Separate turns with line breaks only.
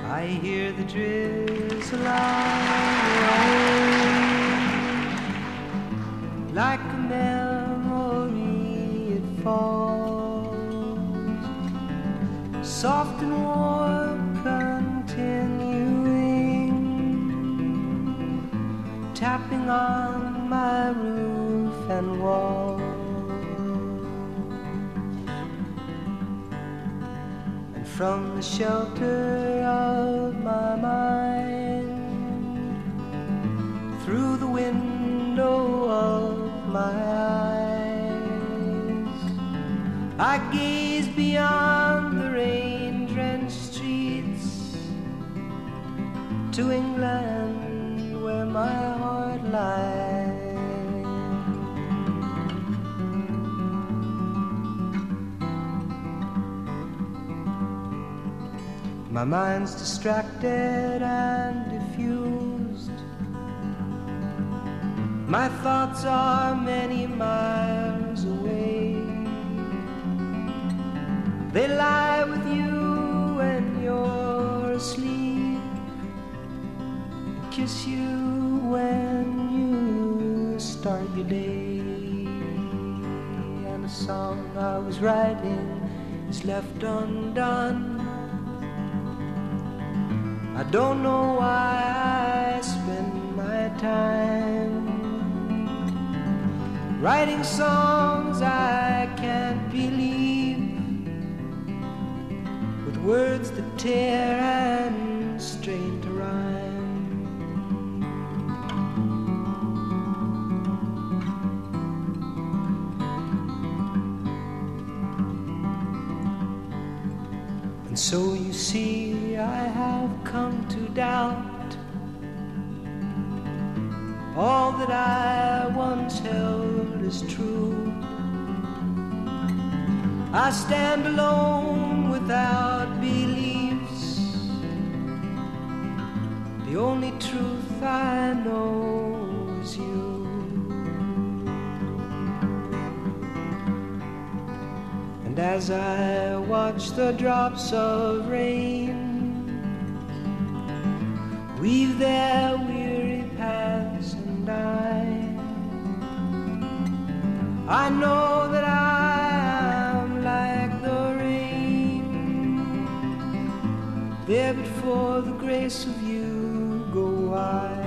I hear the drizzle away like a memory. It falls soft and warm, continuing, tapping on my roof and wall. From the shelter of my mind, through the window of my eyes, I gaze beyond the rain-drenched streets to England, where my heart lies. My mind's distracted and diffused. My thoughts are many miles away. They lie with you when you're asleep, kiss you when you start your day. And a song I was writing is left undone. I don't know why I spend my time writing songs I can't believe, with words that tear and strain to rhyme. And so you see, I have come to doubt all that I once held as true. I stand alone without beliefs. The only truth I know is you. And as I watch the drops of rain weave their weary paths and I know that I am like the rain, there but for the grace of you go I.